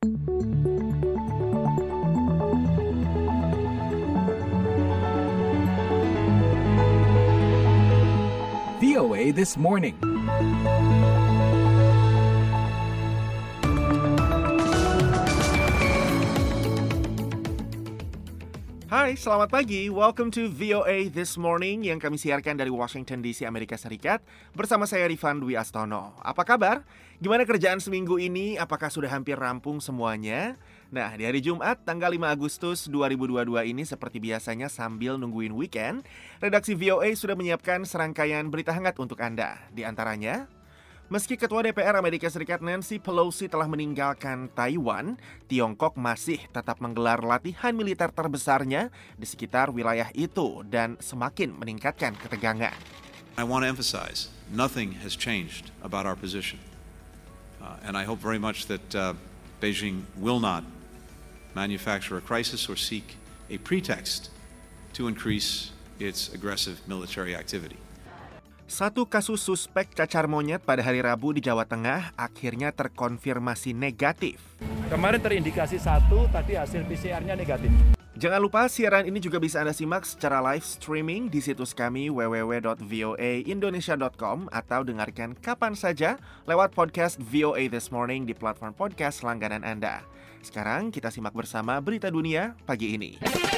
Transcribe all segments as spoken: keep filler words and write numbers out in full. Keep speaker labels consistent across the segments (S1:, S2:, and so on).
S1: V O A This Morning.
S2: Hai, selamat pagi. Welcome to V O A This Morning yang kami siarkan dari Washington D C, Amerika Serikat. Bersama saya Rifan Dwi Astono. Apa kabar? Gimana kerjaan seminggu ini? Apakah sudah hampir rampung semuanya? Nah, di hari Jumat, tanggal lima Agustus dua ribu dua puluh dua ini seperti biasanya sambil nungguin weekend, redaksi V O A sudah menyiapkan serangkaian berita hangat untuk Anda. Di antaranya, meski Ketua D P R Amerika Serikat Nancy Pelosi telah meninggalkan Taiwan, Tiongkok masih tetap menggelar latihan militer terbesarnya di sekitar wilayah itu dan semakin meningkatkan ketegangan.
S3: I want to emphasize, nothing has changed about our position. Uh, and I hope very much that uh, Beijing will not manufacture a crisis or seek a pretext to increase its aggressive military activity.
S2: Satu kasus suspek cacar monyet pada hari Rabu di Jawa Tengah akhirnya terkonfirmasi negatif.
S4: Kemarin terindikasi satu, tadi hasil P C R-nya negatif.
S2: Jangan lupa siaran ini juga bisa Anda simak secara live streaming di situs kami w w w dot v o a indonesia dot com atau dengarkan kapan saja lewat podcast V O A This Morning di platform podcast langganan Anda. Sekarang kita simak bersama berita dunia pagi ini.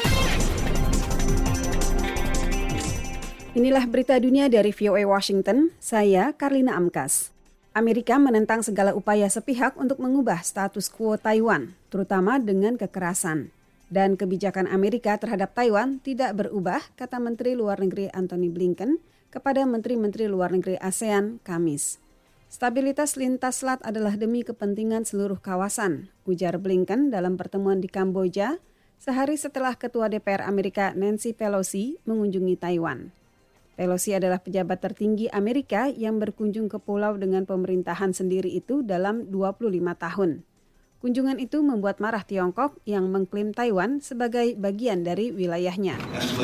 S5: Inilah berita dunia dari V O A Washington, saya Karlina Amkas. Amerika menentang segala upaya sepihak untuk mengubah status quo Taiwan, terutama dengan kekerasan. Dan kebijakan Amerika terhadap Taiwan tidak berubah, kata Menteri Luar Negeri Antony Blinken kepada Menteri-Menteri Luar Negeri ASEAN Kamis. Stabilitas lintas selat adalah demi kepentingan seluruh kawasan, ujar Blinken dalam pertemuan di Kamboja sehari setelah Ketua D P R Amerika Nancy Pelosi mengunjungi Taiwan. Pelosi adalah pejabat tertinggi Amerika yang berkunjung ke pulau dengan pemerintahan sendiri itu dalam dua puluh lima tahun. Kunjungan itu membuat marah Tiongkok yang mengklaim Taiwan sebagai bagian dari wilayahnya.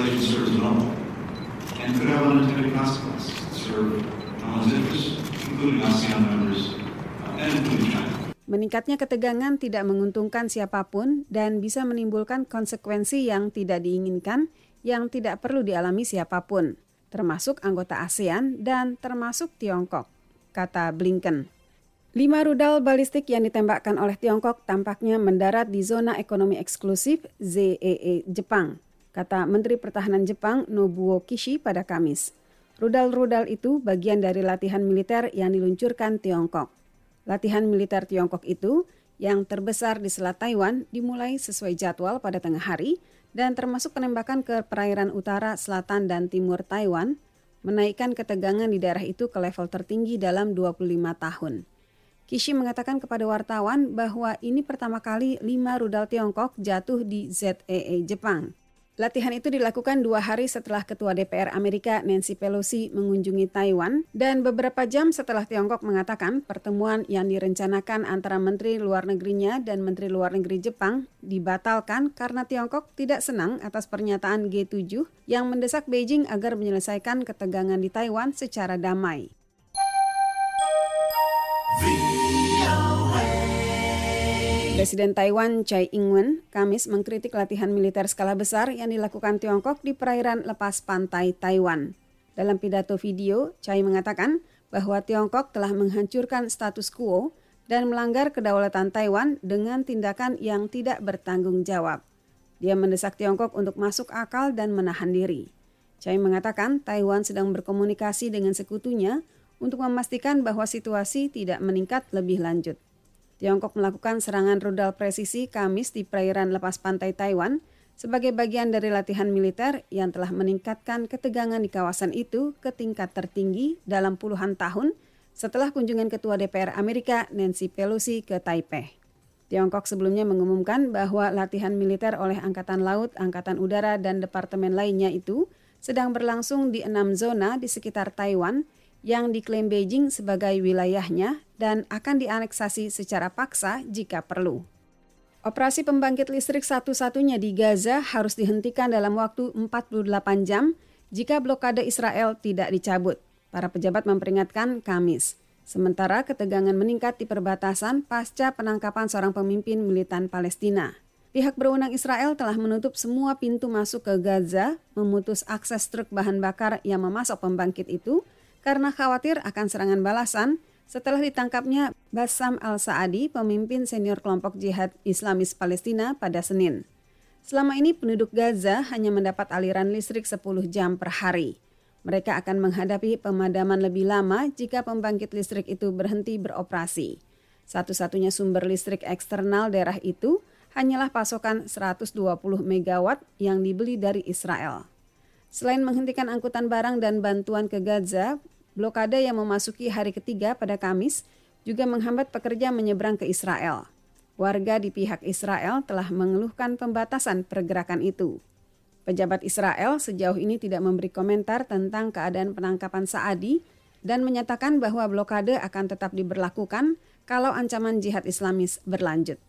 S5: Meningkatnya ketegangan tidak menguntungkan siapapun dan bisa menimbulkan konsekuensi yang tidak diinginkan yang tidak perlu dialami siapapun, termasuk anggota ASEAN dan termasuk Tiongkok, kata Blinken. Lima rudal balistik yang ditembakkan oleh Tiongkok tampaknya mendarat di zona ekonomi eksklusif Z E E Jepang, kata Menteri Pertahanan Jepang Nobuo Kishi pada Kamis. Rudal-rudal itu bagian dari latihan militer yang diluncurkan Tiongkok. Latihan militer Tiongkok itu, yang terbesar di Selat Taiwan, dimulai sesuai jadwal pada tengah hari dan termasuk penembakan ke perairan utara, selatan, dan timur Taiwan, menaikkan ketegangan di daerah itu ke level tertinggi dalam dua puluh lima tahun. Kishi mengatakan kepada wartawan bahwa ini pertama kali lima rudal Tiongkok jatuh di Z E E Jepang. Latihan itu dilakukan dua hari setelah Ketua D P R Amerika Nancy Pelosi mengunjungi Taiwan dan beberapa jam setelah Tiongkok mengatakan pertemuan yang direncanakan antara Menteri Luar Negerinya dan Menteri Luar Negeri Jepang dibatalkan karena Tiongkok tidak senang atas pernyataan G tujuh yang mendesak Beijing agar menyelesaikan ketegangan di Taiwan secara damai. Presiden Taiwan Tsai Ing-wen Kamis mengkritik latihan militer skala besar yang dilakukan Tiongkok di perairan lepas pantai Taiwan. Dalam pidato video, Tsai mengatakan bahwa Tiongkok telah menghancurkan status quo dan melanggar kedaulatan Taiwan dengan tindakan yang tidak bertanggung jawab. Dia mendesak Tiongkok untuk masuk akal dan menahan diri. Tsai mengatakan Taiwan sedang berkomunikasi dengan sekutunya untuk memastikan bahwa situasi tidak meningkat lebih lanjut. Tiongkok melakukan serangan rudal presisi Kamis di perairan lepas pantai Taiwan sebagai bagian dari latihan militer yang telah meningkatkan ketegangan di kawasan itu ke tingkat tertinggi dalam puluhan tahun setelah kunjungan Ketua D P R Amerika Nancy Pelosi ke Taipei. Tiongkok sebelumnya mengumumkan bahwa latihan militer oleh Angkatan Laut, Angkatan Udara, dan departemen lainnya itu sedang berlangsung di enam zona di sekitar Taiwan yang diklaim Beijing sebagai wilayahnya dan akan dianeksasi secara paksa jika perlu. Operasi pembangkit listrik satu-satunya di Gaza harus dihentikan dalam waktu empat puluh delapan jam jika blokade Israel tidak dicabut, para pejabat memperingatkan Kamis. Sementara ketegangan meningkat di perbatasan pasca penangkapan seorang pemimpin militan Palestina. Pihak berwenang Israel telah menutup semua pintu masuk ke Gaza, memutus akses truk bahan bakar yang memasok pembangkit itu karena khawatir akan serangan balasan setelah ditangkapnya Bassam al-Saadi, pemimpin senior kelompok jihad Islamis Palestina pada Senin. Selama ini penduduk Gaza hanya mendapat aliran listrik sepuluh jam per hari. Mereka akan menghadapi pemadaman lebih lama jika pembangkit listrik itu berhenti beroperasi. Satu-satunya sumber listrik eksternal daerah itu hanyalah pasokan seratus dua puluh megawatt yang dibeli dari Israel. Selain menghentikan angkutan barang dan bantuan ke Gaza, blokade yang memasuki hari ketiga pada Kamis juga menghambat pekerja menyeberang ke Israel. Warga di pihak Israel telah mengeluhkan pembatasan pergerakan itu. Pejabat Israel sejauh ini tidak memberi komentar tentang keadaan penangkapan Saadi dan menyatakan bahwa blokade akan tetap diberlakukan kalau ancaman jihad Islamis berlanjut.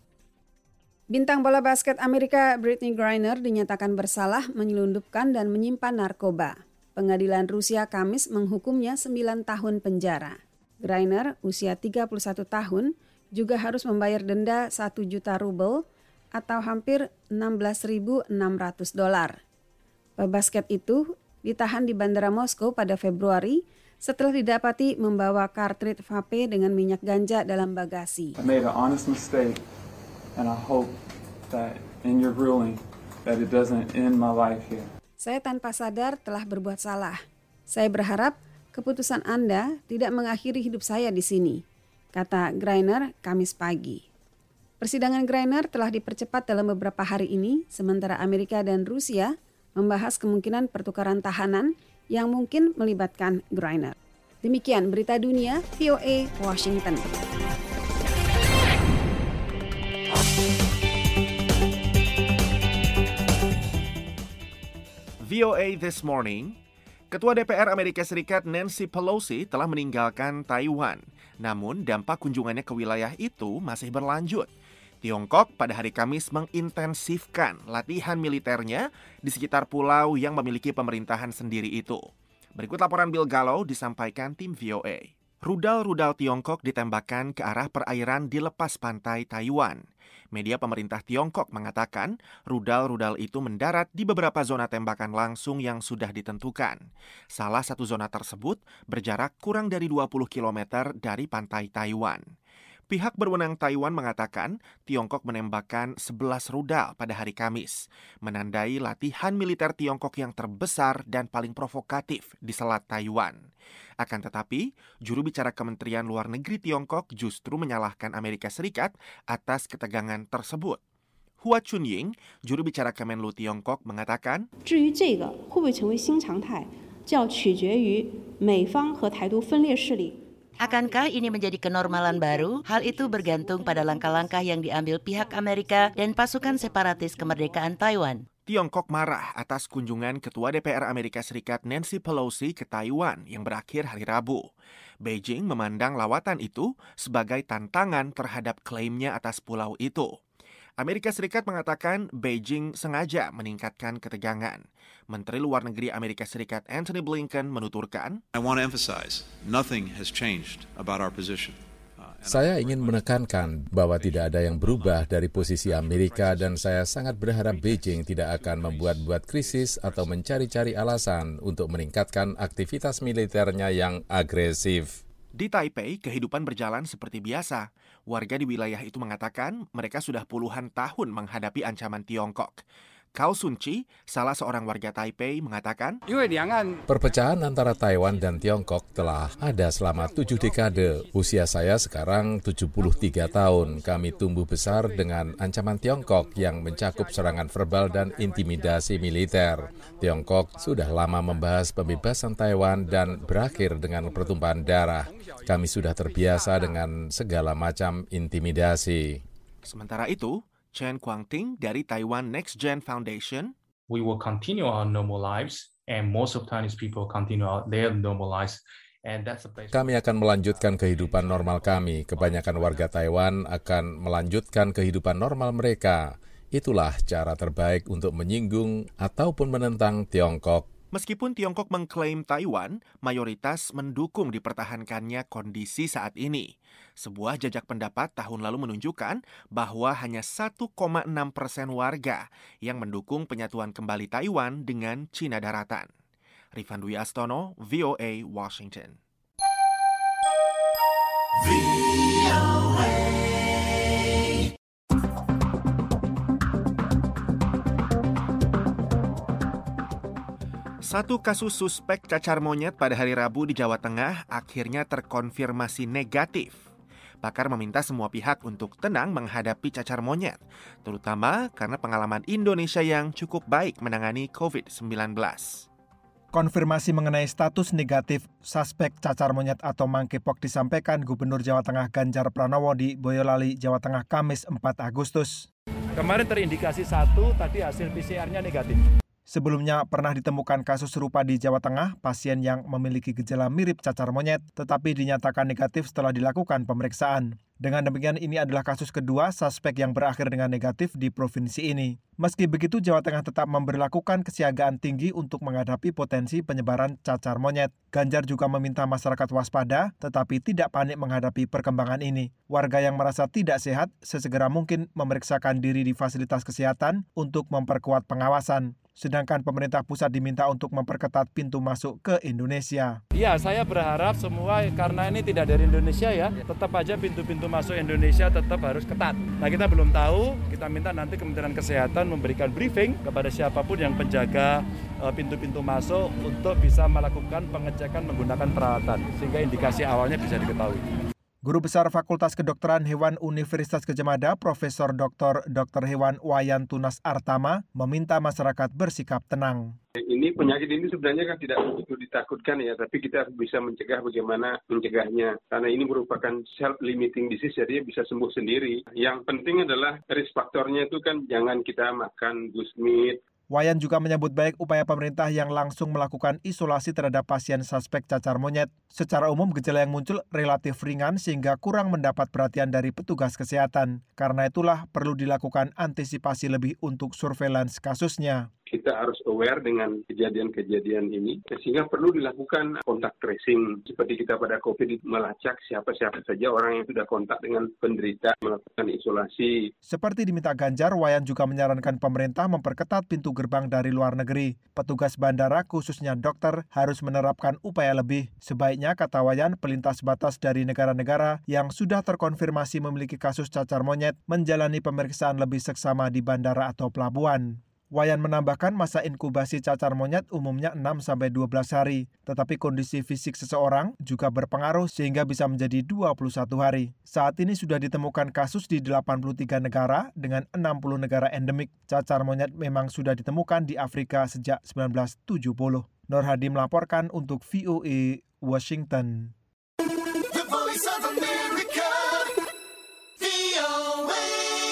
S5: Bintang bola basket Amerika Brittney Griner dinyatakan bersalah menyelundupkan dan menyimpan narkoba. Pengadilan Rusia Kamis menghukumnya sembilan tahun penjara. Griner, usia tiga puluh satu tahun, juga harus membayar denda satu juta rubel atau hampir enam belas ribu enam ratus dolar. Pebasket itu ditahan di Bandara Moskow pada Februari setelah didapati membawa kartrid vape dengan minyak ganja dalam bagasi.
S6: I made an honest mistake and I hope that in your ruling that it doesn't end my life here.
S5: Saya tanpa sadar telah berbuat salah. Saya berharap keputusan Anda tidak mengakhiri hidup saya di sini, kata Griner Kamis pagi. Persidangan Griner telah dipercepat dalam beberapa hari ini, sementara Amerika dan Rusia membahas kemungkinan pertukaran tahanan yang mungkin melibatkan Griner. Demikian berita dunia V O A Washington.
S2: V O A This Morning, Ketua D P R Amerika Serikat Nancy Pelosi telah meninggalkan Taiwan. Namun dampak kunjungannya ke wilayah itu masih berlanjut. Tiongkok pada hari Kamis mengintensifkan latihan militernya di sekitar pulau yang memiliki pemerintahan sendiri itu. Berikut laporan Bill Gallo disampaikan tim V O A. Rudal-rudal Tiongkok ditembakkan ke arah perairan di lepas pantai Taiwan. Media pemerintah Tiongkok mengatakan rudal-rudal itu mendarat di beberapa zona tembakan langsung yang sudah ditentukan. Salah satu zona tersebut berjarak kurang dari dua puluh kilometer dari pantai Taiwan. Pihak berwenang Taiwan mengatakan Tiongkok menembakkan sebelas rudal pada hari Kamis, menandai latihan militer Tiongkok yang terbesar dan paling provokatif di Selat Taiwan. Akan tetapi, juru bicara Kementerian Luar Negeri Tiongkok justru menyalahkan Amerika Serikat atas ketegangan tersebut. Hua Chunying, juru bicara Kemenlu Tiongkok, mengatakan,
S7: 至于这个会不会成为新常态，就要取决于美方和台独分裂势力。
S8: Akankah ini menjadi kenormalan baru? Hal itu bergantung pada langkah-langkah yang diambil pihak Amerika dan pasukan separatis kemerdekaan Taiwan.
S2: Tiongkok marah atas kunjungan Ketua D P R Amerika Serikat Nancy Pelosi ke Taiwan yang berakhir hari Rabu. Beijing memandang lawatan itu sebagai tantangan terhadap klaimnya atas pulau itu. Amerika Serikat mengatakan Beijing sengaja meningkatkan ketegangan. Menteri Luar Negeri Amerika Serikat Antony Blinken menuturkan,
S3: I want to emphasize, nothing has changed about our position.
S9: Saya ingin menekankan bahwa tidak ada yang berubah dari posisi Amerika dan saya sangat berharap Beijing tidak akan membuat-buat krisis atau mencari-cari alasan untuk meningkatkan aktivitas militernya yang agresif.
S2: Di Taipei, kehidupan berjalan seperti biasa. Warga di wilayah itu mengatakan mereka sudah puluhan tahun menghadapi ancaman Tiongkok. Cao Sun-chi, salah seorang warga Taipei, mengatakan,
S9: perpecahan antara Taiwan dan Tiongkok telah ada selama tujuh dekade. Usia saya sekarang tujuh puluh tiga tahun. Kami tumbuh besar dengan ancaman Tiongkok yang mencakup serangan verbal dan intimidasi militer. Tiongkok sudah lama membahas pembebasan Taiwan dan berakhir dengan pertumpahan darah. Kami sudah terbiasa dengan segala macam intimidasi.
S2: Sementara itu, Chen Guangting dari Taiwan Next Gen Foundation,
S4: We will continue our normal lives and most of Chinese people continue their normal lives. And that's the place.
S9: Kami akan melanjutkan kehidupan normal kami. Kebanyakan warga Taiwan akan melanjutkan kehidupan normal mereka. Itulah cara terbaik untuk menyinggung ataupun menentang Tiongkok.
S2: Meskipun Tiongkok mengklaim Taiwan, mayoritas mendukung dipertahankannya kondisi saat ini. Sebuah jajak pendapat tahun lalu menunjukkan bahwa hanya satu koma enam persen warga yang mendukung penyatuan kembali Taiwan dengan Cina daratan. Rifan Dwi Astono, V O A, Washington. V O A. Satu kasus suspek cacar monyet pada hari Rabu di Jawa Tengah akhirnya terkonfirmasi negatif. Pakar meminta semua pihak untuk tenang menghadapi cacar monyet, terutama karena pengalaman Indonesia yang cukup baik menangani covid sembilan belas.
S10: Konfirmasi mengenai status negatif suspek cacar monyet atau monkeypox disampaikan Gubernur Jawa Tengah Ganjar Pranowo di Boyolali, Jawa Tengah, Kamis empat Agustus.
S11: Kemarin terindikasi satu, tadi hasil P C R-nya negatif.
S10: Sebelumnya pernah ditemukan kasus serupa di Jawa Tengah, pasien yang memiliki gejala mirip cacar monyet, tetapi dinyatakan negatif setelah dilakukan pemeriksaan. Dengan demikian, ini adalah kasus kedua suspek yang berakhir dengan negatif di provinsi ini. Meski begitu, Jawa Tengah tetap memberlakukan kesiagaan tinggi untuk menghadapi potensi penyebaran cacar monyet. Ganjar juga meminta masyarakat waspada, tetapi tidak panik menghadapi perkembangan ini. Warga yang merasa tidak sehat, sesegera mungkin memeriksakan diri di fasilitas kesehatan untuk memperkuat pengawasan. Sedangkan pemerintah pusat diminta untuk memperketat pintu masuk ke Indonesia.
S11: Ya, saya berharap semua, karena ini tidak dari Indonesia ya, tetap aja pintu-pintu masuk Indonesia tetap harus ketat. Nah, kita belum tahu, kita minta nanti Kementerian Kesehatan memberikan briefing kepada siapapun yang penjaga uh, pintu-pintu masuk untuk bisa melakukan pengecekan menggunakan peralatan, sehingga indikasi awalnya bisa diketahui.
S10: Guru Besar Fakultas Kedokteran Hewan Universitas Gadjah Mada, Profesor Doktor Dokter Hewan Wayan Tunas Artama, meminta masyarakat bersikap tenang.
S12: Ini penyakit ini sebenarnya kan tidak begitu ditakutkan ya, tapi kita bisa mencegah bagaimana mencegahnya. Karena ini merupakan self-limiting disease, jadi bisa sembuh sendiri. Yang penting adalah risk faktornya itu kan jangan kita makan bushmeat.
S10: Wayan juga menyambut baik upaya pemerintah yang langsung melakukan isolasi terhadap pasien suspek cacar monyet. Secara umum, gejala yang muncul relatif ringan sehingga kurang mendapat perhatian dari petugas kesehatan. Karena itulah perlu dilakukan antisipasi lebih untuk surveillance kasusnya.
S12: Kita harus aware dengan kejadian-kejadian ini, sehingga perlu dilakukan kontak tracing. Seperti kita pada COVID, melacak siapa-siapa saja orang yang sudah kontak dengan penderita, melakukan isolasi.
S10: Seperti diminta Ganjar, Wayan juga menyarankan pemerintah memperketat pintu gerbang dari luar negeri. Petugas bandara, khususnya dokter, harus menerapkan upaya lebih. Sebaiknya, kata Wayan, pelintas batas dari negara-negara yang sudah terkonfirmasi memiliki kasus cacar monyet menjalani pemeriksaan lebih seksama di bandara atau pelabuhan. Wayan menambahkan masa inkubasi cacar monyet umumnya enam sampai dua belas hari, tetapi kondisi fisik seseorang juga berpengaruh sehingga bisa menjadi dua puluh satu hari. Saat ini sudah ditemukan kasus di delapan puluh tiga negara dengan enam puluh negara endemik. Cacar monyet memang sudah ditemukan di Afrika sejak seribu sembilan ratus tujuh puluh. Nur Hadi melaporkan untuk V O A Washington.
S13: The Voice of America, V O A.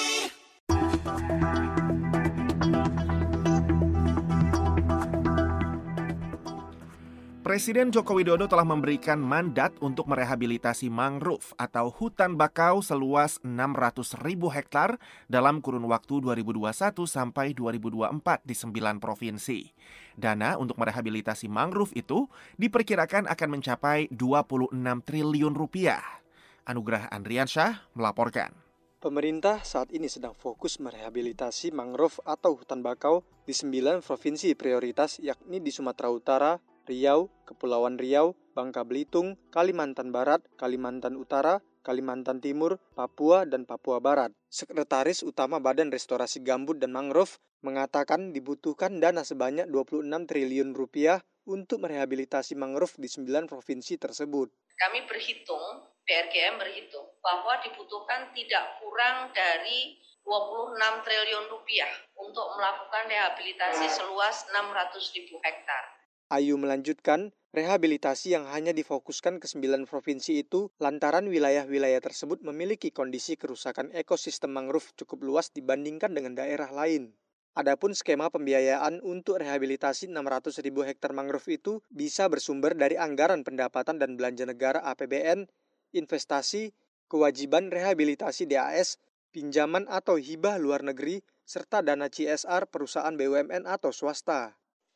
S2: Presiden Joko Widodo telah memberikan mandat untuk merehabilitasi mangrove atau hutan bakau seluas enam ratus ribu hektar dalam kurun waktu dua ribu dua puluh satu sampai dua ribu dua puluh empat di sembilan provinsi. Dana untuk merehabilitasi mangrove itu diperkirakan akan mencapai dua puluh enam triliun rupiah. Anugrah Andriansyah melaporkan.
S14: Pemerintah saat ini sedang fokus merehabilitasi mangrove atau hutan bakau di sembilan provinsi prioritas, yakni di Sumatera Utara, Riau, Kepulauan Riau, Bangka Belitung, Kalimantan Barat, Kalimantan Utara, Kalimantan Timur, Papua, dan Papua Barat. Sekretaris Utama Badan Restorasi Gambut dan Mangrove mengatakan dibutuhkan dana sebanyak dua puluh enam triliun rupiah untuk merehabilitasi mangrove di sembilan provinsi tersebut.
S15: Kami berhitung, B R G M berhitung, bahwa dibutuhkan tidak kurang dari dua puluh enam triliun rupiah untuk melakukan rehabilitasi seluas enam ratus ribu hektar.
S14: Ayu melanjutkan, rehabilitasi yang hanya difokuskan ke sembilan provinsi itu lantaran wilayah-wilayah tersebut memiliki kondisi kerusakan ekosistem mangrove cukup luas dibandingkan dengan daerah lain. Adapun skema pembiayaan untuk rehabilitasi enam ratus ribu hektar mangrove itu bisa bersumber dari anggaran pendapatan dan belanja negara A P B N, investasi, kewajiban rehabilitasi D A S, pinjaman atau hibah luar negeri, serta dana C S R perusahaan B U M N atau swasta.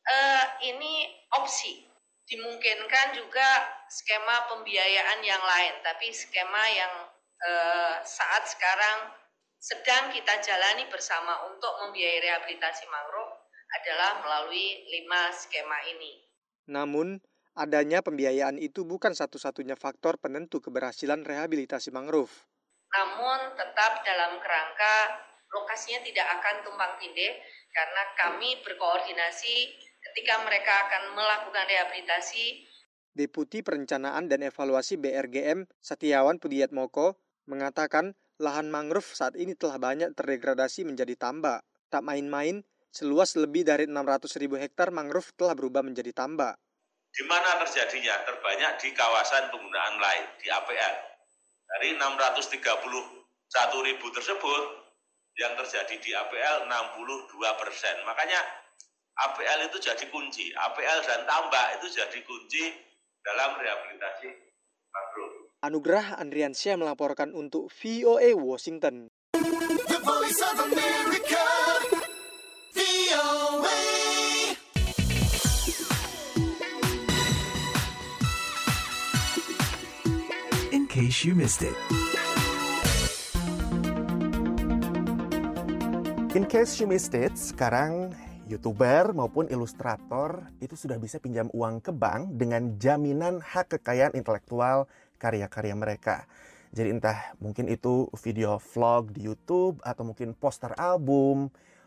S15: uh, ini opsi. Dimungkinkan juga skema pembiayaan yang lain, tapi skema yang uh, saat sekarang sedang kita jalani bersama untuk membiayai rehabilitasi mangrove adalah melalui lima skema ini.
S14: Namun, adanya pembiayaan itu bukan satu-satunya faktor penentu keberhasilan rehabilitasi mangrove.
S15: Namun tetap dalam kerangka lokasinya tidak akan tumpang tindih karena kami berkoordinasi ketika mereka akan melakukan rehabilitasi.
S14: Deputi Perencanaan dan Evaluasi B R G M Setiawan Pudiatmoko mengatakan lahan mangrove saat ini telah banyak terdegradasi menjadi tambak. Tak main-main, seluas lebih dari enam ratus ribu hektar mangrove telah berubah menjadi tambak.
S16: Di mana terjadinya? Terbanyak di kawasan penggunaan lain, di A P L. Dari enam ratus tiga puluh satu ribu tersebut, yang terjadi di A P L enam puluh dua persen. Makanya A P L itu jadi kunci. A P L dan tambak itu jadi kunci dalam rehabilitasi mangrove.
S14: Anugrah Andriansyah melaporkan untuk V O A Washington.
S13: The Voice of America, V O A.
S1: In case you missed it.
S2: In case you missed it, sekarang YouTuber maupun ilustrator itu sudah bisa pinjam uang ke bank dengan jaminan hak kekayaan intelektual karya-karya mereka. Jadi entah mungkin itu video vlog di YouTube atau mungkin poster album,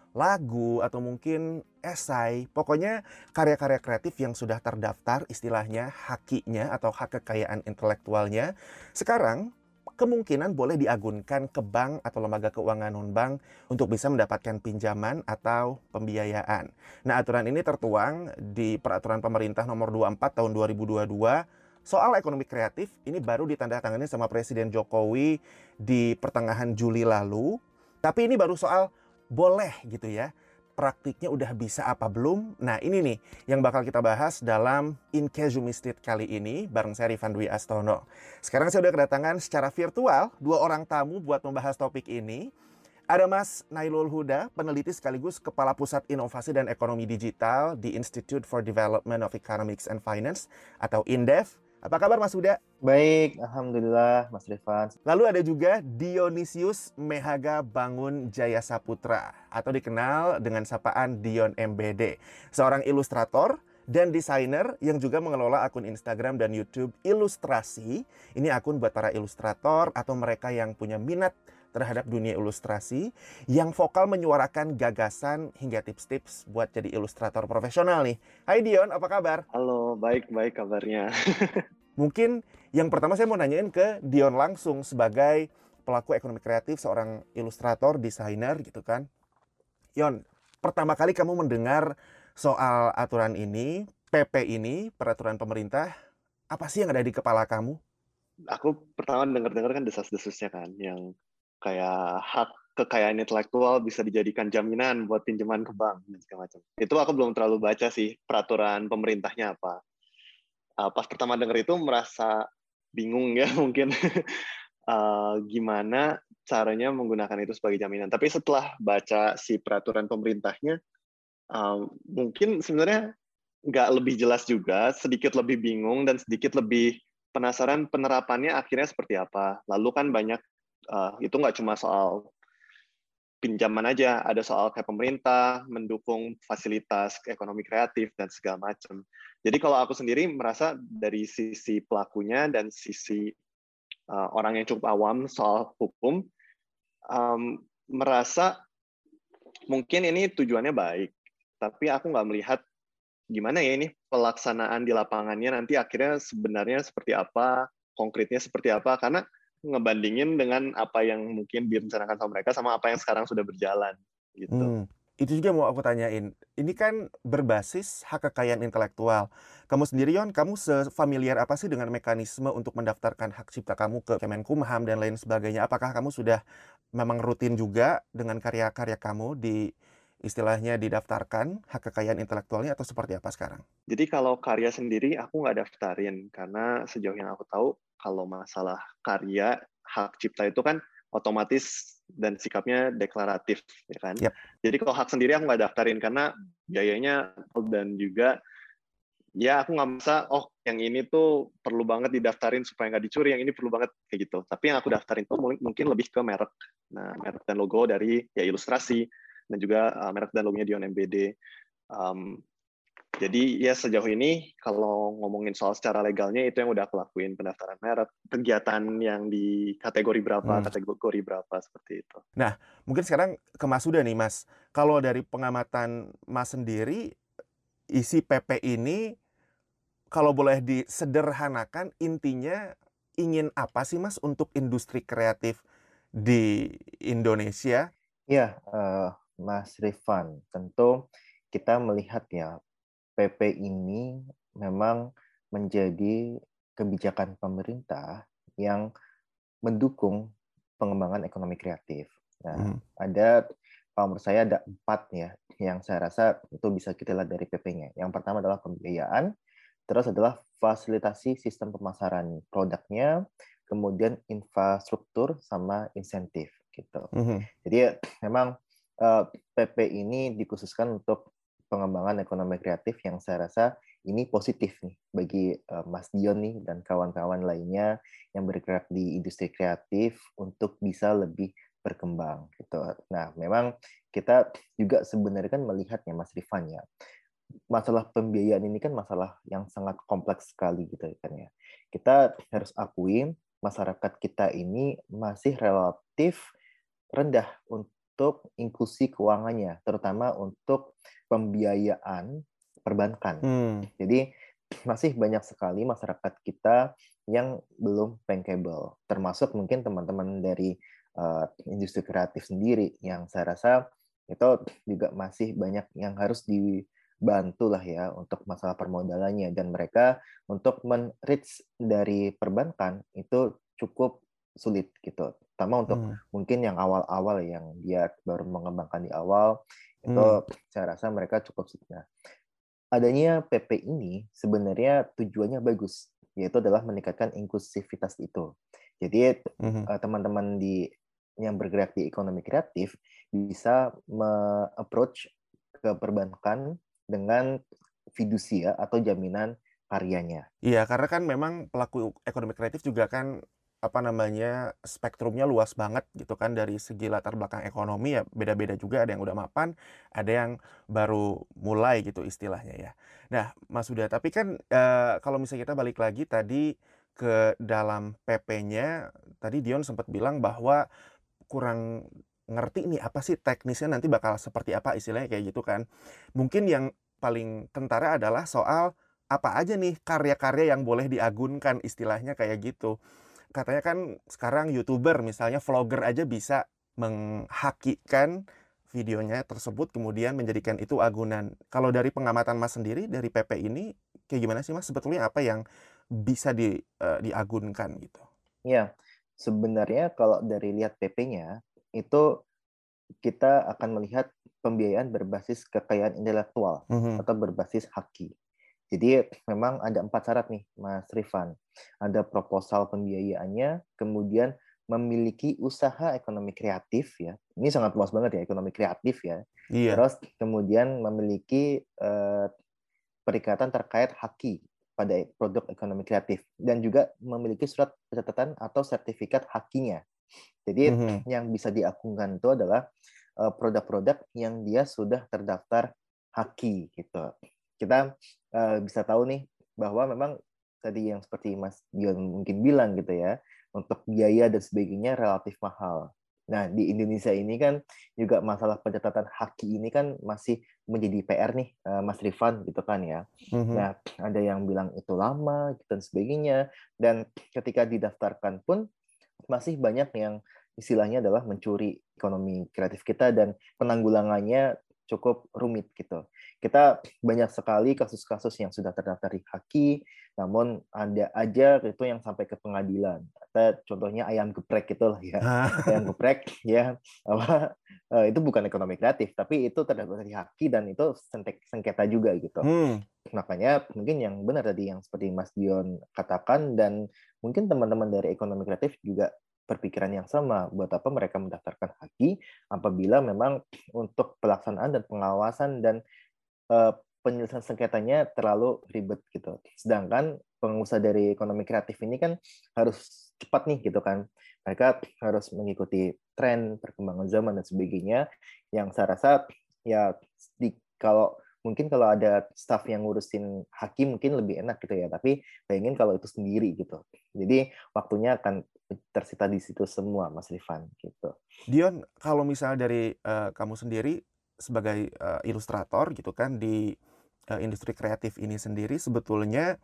S2: lagu atau mungkin esai. Pokoknya karya-karya kreatif yang sudah terdaftar istilahnya hakinya atau hak kekayaan intelektualnya sekarang kemungkinan boleh diagunkan ke bank atau lembaga keuangan non-bank untuk bisa mendapatkan pinjaman atau pembiayaan. Nah, aturan ini tertuang di Peraturan Pemerintah Nomor dua puluh empat Tahun dua ribu dua puluh dua soal ekonomi kreatif. Ini baru ditandatangani sama Presiden Jokowi di pertengahan Juli lalu. Tapi ini baru soal boleh gitu ya. Praktiknya udah bisa apa belum? Nah, ini nih yang bakal kita bahas dalam In Case You Missed It kali ini bareng saya Rifan Dwi Astono. Sekarang saya udah kedatangan secara virtual dua orang tamu buat membahas topik ini. Ada Mas Nailul Huda, peneliti sekaligus Kepala Pusat Inovasi dan Ekonomi Digital di Institute for Development of Economics and Finance atau INDEF. Apa kabar Mas Huda?
S17: Baik, Alhamdulillah Mas Rifan.
S2: Lalu ada juga Dionisius Mehaga Bangun Jaya Saputra atau dikenal dengan sapaan Dion M B D. Seorang ilustrator dan desainer yang juga mengelola akun Instagram dan YouTube Ilustrasi. Ini akun buat para ilustrator atau mereka yang punya minat terhadap dunia ilustrasi, yang vokal menyuarakan gagasan hingga tips-tips buat jadi ilustrator profesional nih. Hai Dion, apa kabar?
S17: Halo, baik-baik kabarnya.
S2: Mungkin yang pertama saya mau nanyain ke Dion langsung sebagai pelaku ekonomi kreatif, seorang ilustrator, desainer gitu kan. Dion, pertama kali kamu mendengar soal aturan ini, P P ini, peraturan pemerintah, apa sih yang ada di kepala kamu?
S17: Aku pertama dengar-dengar kan desas-desusnya kan, yang kayak hak kekayaan intelektual bisa dijadikan jaminan buat pinjaman ke bank dan segala macam. Itu aku belum terlalu baca sih peraturan pemerintahnya apa. Uh, pas pertama dengar itu merasa bingung ya mungkin uh, gimana caranya menggunakan itu sebagai jaminan. Tapi setelah baca si peraturan pemerintahnya, uh, mungkin sebenarnya nggak lebih jelas juga, sedikit lebih bingung dan sedikit lebih penasaran penerapannya akhirnya seperti apa. Lalu kan banyak Uh, itu nggak cuma soal pinjaman aja, ada soal kayak pemerintah mendukung fasilitas ekonomi kreatif dan segala macam. Jadi kalau aku sendiri merasa dari sisi pelakunya dan sisi uh, orang yang cukup awam soal hukum, um, merasa mungkin ini tujuannya baik, tapi aku nggak melihat gimana ya ini pelaksanaan di lapangannya nanti akhirnya sebenarnya seperti apa, konkretnya seperti apa, karena ngebandingin dengan apa yang mungkin direncanakan sama mereka sama apa yang sekarang sudah berjalan gitu.
S2: Hmm, itu juga mau aku tanyain. Ini kan berbasis hak kekayaan intelektual. Kamu sendiri Yon, kamu sefamiliar apa sih dengan mekanisme untuk mendaftarkan hak cipta kamu ke Kemenkumham dan lain sebagainya? Apakah kamu sudah memang rutin juga dengan karya-karya kamu di istilahnya didaftarkan hak kekayaan intelektualnya atau seperti apa sekarang?
S17: Jadi kalau karya sendiri aku nggak daftarin karena sejauh yang aku tahu kalau masalah karya hak cipta itu kan otomatis dan sikapnya deklaratif, ya kan?
S2: Yep.
S17: Jadi kalau hak sendiri aku nggak daftarin karena biayanya dan juga ya aku nggak merasa, oh yang ini tuh perlu banget didaftarin supaya nggak dicuri, yang ini perlu banget kayak gitu. Tapi yang aku daftarin tuh mungkin lebih ke merek, nah merek dan logo dari ya ilustrasi dan juga uh, merek dan logonya Dion M B D. Um, jadi ya sejauh ini kalau ngomongin soal secara legalnya itu yang udah aku lakuin, pendaftaran merek, kegiatan yang di kategori berapa,
S2: Hmm.
S17: kategori berapa seperti itu.
S2: Nah, mungkin sekarang ke Mas Huda nih, Mas. Kalau dari pengamatan Mas sendiri, isi P P ini kalau boleh disederhanakan, intinya ingin apa sih, Mas, untuk industri kreatif di Indonesia?
S18: Ya, eh, Mas Rifan, tentu kita melihat ya, P P ini memang menjadi kebijakan pemerintah yang mendukung pengembangan ekonomi kreatif. Nah,
S2: Hmm.
S18: ada, kalau menurut saya ada empat ya, yang saya rasa itu bisa kita lihat dari P P-nya. Yang pertama adalah pembiayaan, terus adalah fasilitasi sistem pemasaran produknya, kemudian infrastruktur sama insentif gitu.
S2: Mhm.
S18: Jadi memang eh, P P ini dikhususkan untuk pengembangan ekonomi kreatif yang saya rasa ini positif nih bagi eh, Mas Dion nih dan kawan-kawan lainnya yang bergerak di industri kreatif untuk bisa lebih berkembang gitu. Nah, memang kita juga sebenarnya kan melihatnya Mas Rifan ya, masalah pembiayaan ini kan masalah yang sangat kompleks sekali gitu kan ya. Kita harus akui masyarakat kita ini masih relatif rendah untuk inklusi keuangannya, terutama untuk pembiayaan perbankan.
S2: Hmm.
S18: Jadi masih banyak sekali masyarakat kita yang belum bankable, termasuk mungkin teman-teman dari uh, industri kreatif sendiri yang saya rasa itu juga masih banyak yang harus dibantu lah ya untuk masalah permodalannya, dan mereka untuk men-reach dari perbankan itu cukup sulit gitu, terutama untuk
S2: Hmm.
S18: mungkin yang awal-awal yang dia baru mengembangkan di awal itu
S2: Hmm.
S18: saya rasa mereka cukup sulit. Nah, adanya P P ini sebenarnya tujuannya bagus, yaitu adalah meningkatkan inklusivitas itu. Jadi
S2: Mhm.
S18: eh, teman-teman di yang bergerak di ekonomi kreatif bisa me-approach ke perbankan dengan fidusia atau jaminan karyanya.
S2: Iya, karena kan memang pelaku ekonomi kreatif juga kan apa namanya spektrumnya luas banget gitu kan, dari segi latar belakang ekonomi ya beda-beda juga, ada yang udah mapan, ada yang baru mulai gitu istilahnya ya. Nah, Mas Huda, tapi kan eh, kalau misalnya kita balik lagi tadi ke dalam P P-nya, tadi Dion sempat bilang bahwa kurang ngerti nih apa sih teknisnya nanti bakal seperti apa istilahnya kayak gitu kan. Mungkin yang paling kentara adalah soal apa aja nih karya-karya yang boleh diagunkan istilahnya kayak gitu. Katanya kan sekarang YouTuber misalnya vlogger aja bisa menghakikan videonya tersebut kemudian menjadikan itu agunan. Kalau dari pengamatan Mas sendiri dari P P ini kayak gimana sih Mas, sebetulnya apa yang bisa di eh, diagunkan gitu?
S18: Ya, sebenarnya kalau dari lihat P P-nya itu kita akan melihat pembiayaan berbasis kekayaan intelektual
S2: Mhm.
S18: atau berbasis haki. Jadi memang ada empat syarat nih, Mas Rifan. Ada proposal pembiayaannya, kemudian memiliki usaha ekonomi kreatif ya. Ini sangat luas banget ya, ekonomi kreatif ya.
S2: Iya.
S18: Terus kemudian memiliki eh, perikatan terkait haki pada produk ekonomi kreatif dan juga memiliki surat pencatatan atau sertifikat hakinya. Jadi
S2: Mhm.
S18: yang bisa diagunkan itu adalah eh, produk-produk yang dia sudah terdaftar haki gitu. Kita eh, bisa tahu nih bahwa memang tadi yang seperti Mas Dion mungkin bilang gitu ya, untuk biaya dan sebagainya relatif mahal. Nah, di Indonesia ini kan juga masalah pencatatan haki ini kan masih menjadi P R nih, eh, Mas Rifan gitu kan ya.
S2: Mhm.
S18: Nah, ada yang bilang itu lama dan sebagainya, dan ketika didaftarkan pun masih banyak yang istilahnya adalah mencuri ekonomi kreatif kita dan penanggulangannya cukup rumit gitu. Kita banyak sekali kasus-kasus yang sudah terdaftar di haki, namun ada aja itu yang sampai ke pengadilan. Atau contohnya ayam geprek gitu lah ya. Ayam geprek ya apa eh, itu bukan ekonomi kreatif, tapi itu terdaftar di haki dan itu sentek- sengketa juga gitu.
S2: Hmm.
S18: Makanya mungkin yang benar tadi yang seperti Mas Dion katakan, dan mungkin teman-teman dari ekonomi kreatif juga berpikiran yang sama. Buat apa mereka mendaftarkan haki apabila memang untuk pelaksanaan dan pengawasan dan uh, penyelesaian sengketanya terlalu ribet gitu. Sedangkan pengusaha dari ekonomi kreatif ini kan harus cepat nih gitu kan. Mereka harus mengikuti tren, perkembangan zaman dan sebagainya. Yang saya rasa ya di, kalau mungkin kalau ada staff yang ngurusin haki mungkin lebih enak gitu ya, tapi bayangin kalau itu sendiri gitu. Jadi waktunya akan tersita di situ semua, Mas Rifan gitu.
S2: Dion, kalau misalnya dari uh, kamu sendiri sebagai uh, ilustrator gitu kan di uh, industri kreatif ini sendiri, sebetulnya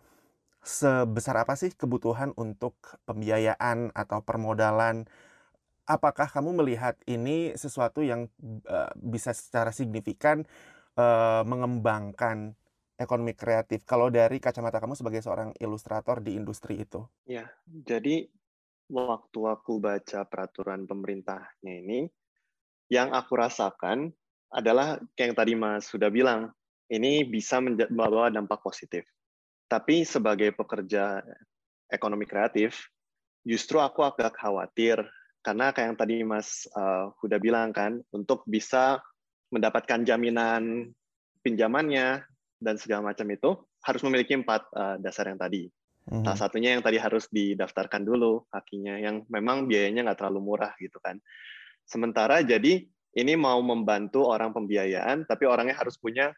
S2: sebesar apa sih kebutuhan untuk pembiayaan atau permodalan? Apakah kamu melihat ini sesuatu yang uh, bisa secara signifikan Uh, mengembangkan ekonomi kreatif kalau dari kacamata kamu sebagai seorang ilustrator di industri itu?
S17: Ya, jadi waktu aku baca peraturan pemerintahnya ini, yang aku rasakan adalah yang tadi Mas sudah bilang, ini bisa membawa dampak positif. Tapi sebagai pekerja ekonomi kreatif, justru aku agak khawatir karena kayak yang tadi Mas uh, sudah bilang kan, untuk bisa mendapatkan jaminan pinjamannya dan segala macam itu harus memiliki empat uh, dasar yang tadi. Mm-hmm. Salah satunya yang tadi harus didaftarkan dulu hakinya, yang memang biayanya nggak terlalu murah gitu kan. Sementara jadi ini mau membantu orang pembiayaan, tapi orangnya harus punya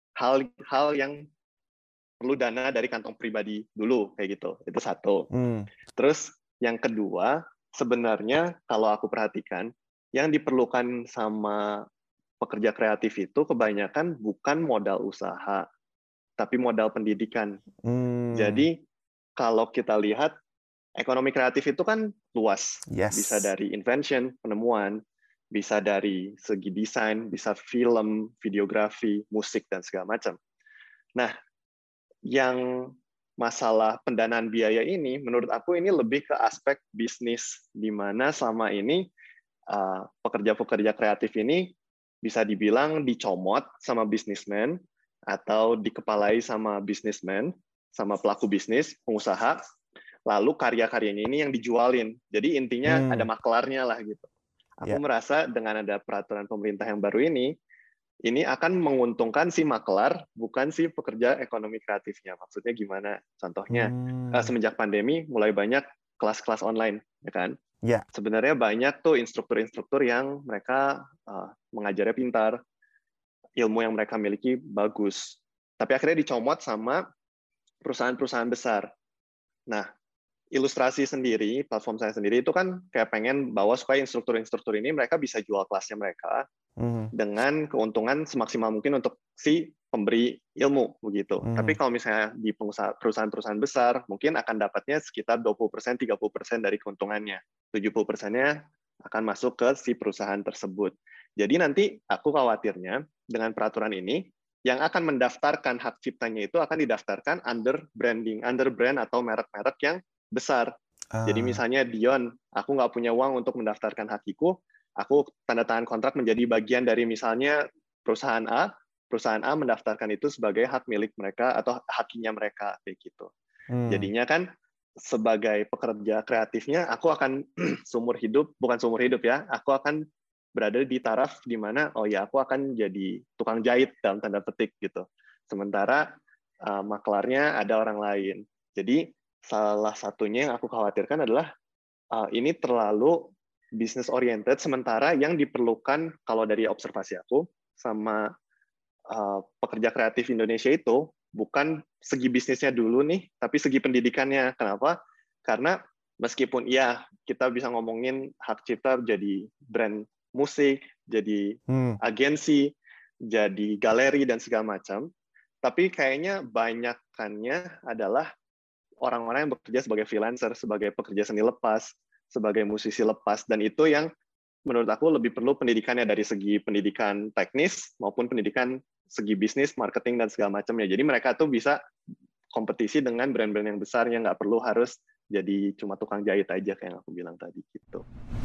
S17: hal-hal yang perlu dana dari kantong pribadi dulu kayak gitu. Itu satu. Mm. Terus yang kedua, sebenarnya kalau aku perhatikan, yang diperlukan sama pekerja kreatif itu kebanyakan bukan modal usaha, tapi modal pendidikan. Hmm. Jadi kalau kita lihat ekonomi kreatif itu kan luas, yes. Bisa dari invention, penemuan, bisa dari segi desain, bisa film, videografi, musik dan segala macam. Nah, yang masalah pendanaan biaya ini, menurut aku ini lebih ke aspek bisnis, di mana selama ini uh, pekerja-pekerja kreatif ini bisa dibilang dicomot sama bisnismen atau dikepalai sama bisnismen, sama pelaku bisnis, pengusaha, lalu karya-karyanya ini yang dijualin. Jadi intinya hmm. ada maklarnya lah gitu. Aku yeah. merasa dengan ada peraturan pemerintah yang baru ini, ini akan menguntungkan si maklar, bukan si pekerja ekonomi kreatifnya. Maksudnya gimana? Contohnya, hmm. semenjak pandemi mulai banyak kelas-kelas online, ya kan? Yeah. Sebenarnya banyak tuh instruktur-instruktur yang mereka uh, mengajarnya pintar, ilmu yang mereka miliki bagus, tapi akhirnya dicomot sama perusahaan-perusahaan besar. Nah, ilustrasi sendiri, platform saya sendiri itu kan kayak pengen bawa supaya instruktur-instruktur ini mereka bisa jual kelasnya mereka mm. dengan keuntungan semaksimal mungkin untuk si pemberi ilmu begitu. Mm. Tapi kalau misalnya di pengusaha, perusahaan-perusahaan besar, mungkin akan dapatnya sekitar dua puluh persen, tiga puluh persen dari keuntungannya. tujuh puluh persen-nya akan masuk ke si perusahaan tersebut. Jadi nanti aku khawatirnya dengan peraturan ini, yang akan mendaftarkan hak ciptanya itu akan didaftarkan under branding, under brand atau merek-merek yang besar. Uh. Jadi misalnya Dion, aku nggak punya uang untuk mendaftarkan hakiku, aku tanda tangan kontrak menjadi bagian dari misalnya perusahaan A, perusahaan A mendaftarkan itu sebagai hak milik mereka atau hakinya mereka, kayak gitu. Hmm. Jadinya kan sebagai pekerja kreatifnya, aku akan seumur hidup, bukan seumur hidup ya, aku akan berada di taraf di mana, oh ya, aku akan jadi tukang jahit dalam tanda petik gitu. Sementara uh, maklarnya ada orang lain. Jadi salah satunya yang aku khawatirkan adalah uh, ini terlalu business oriented, sementara yang diperlukan kalau dari observasi aku sama uh, pekerja kreatif Indonesia itu bukan segi bisnisnya dulu nih, tapi segi pendidikannya. Kenapa? Karena meskipun ya kita bisa ngomongin hak cipta jadi brand musik, jadi hmm. agensi, jadi galeri dan segala macam, tapi kayaknya banyakannya adalah orang-orang yang bekerja sebagai freelancer, sebagai pekerja seni lepas, sebagai musisi lepas, dan itu yang menurut aku lebih perlu pendidikannya dari segi pendidikan teknis maupun pendidikan segi bisnis, marketing, dan segala macamnya. Jadi mereka tuh bisa kompetisi dengan brand-brand yang besar yang nggak perlu harus jadi cuma tukang jahit aja kayak yang aku bilang tadi gitu.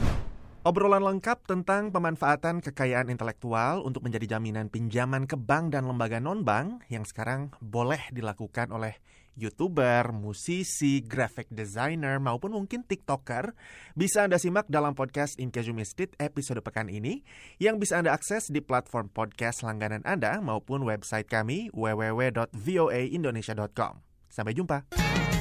S2: Obrolan lengkap tentang pemanfaatan kekayaan intelektual untuk menjadi jaminan pinjaman ke bank dan lembaga non-bank yang sekarang boleh dilakukan oleh YouTuber, musisi, graphic designer, maupun mungkin TikToker, bisa Anda simak dalam podcast In Case You Missed It episode pekan ini yang bisa Anda akses di platform podcast langganan Anda maupun website kami w w w dot v o a indonesia dot com. Sampai jumpa.